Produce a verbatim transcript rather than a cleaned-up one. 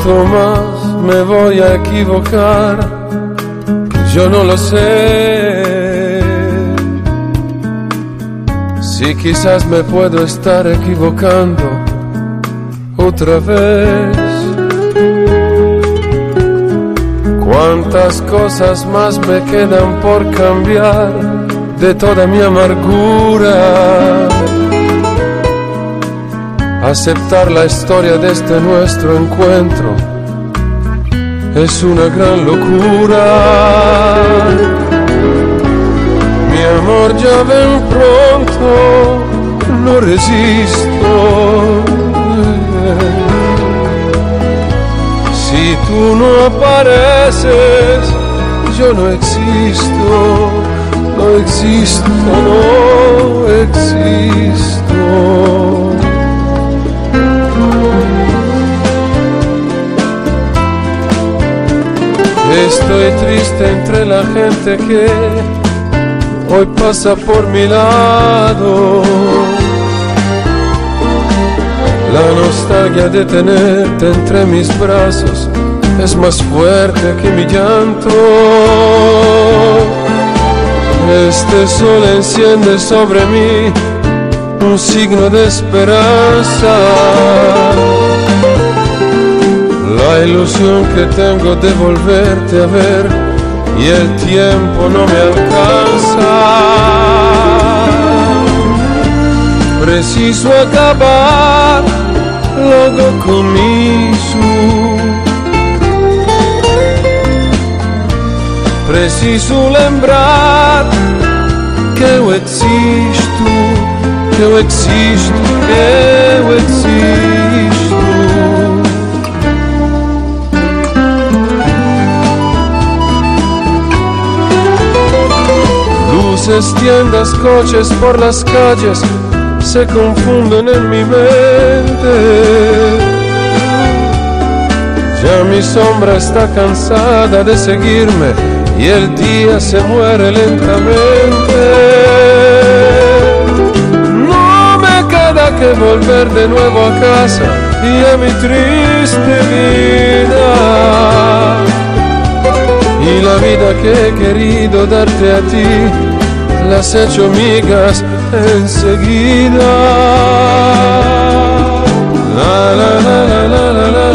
¿Cuánto más me voy a equivocar? Yo no lo sé. Si quizás me puedo estar equivocando otra vez. ¿Cuántas cosas más me quedan por cambiar de toda mi amargura? Aceptar la historia de este nuestro encuentro es una gran locura. Mi amor, ya ven pronto, no resisto. Si tú no apareces, yo no existo, no existo, no existo. Estoy triste entre la gente que hoy pasa por mi lado. La nostalgia de tenerte entre mis brazos es más fuerte que mi llanto. Este sol enciende sobre mí un signo de esperanza. La ilusión que tengo de volverte a ver y el tiempo no me alcanza. Preciso acabar logo com isso. Preciso lembrar que eu existo, que eu existo, que eu existo. Luces, tiendas, coches por las calles se confunden en mi mente. Ya mi sombra está cansada de seguirme y el día se muere lentamente. No me queda que volver de nuevo a casa y a mi triste vida. Y la vida que he querido darte a ti, las he hecho migas enseguida. La la la la la la la.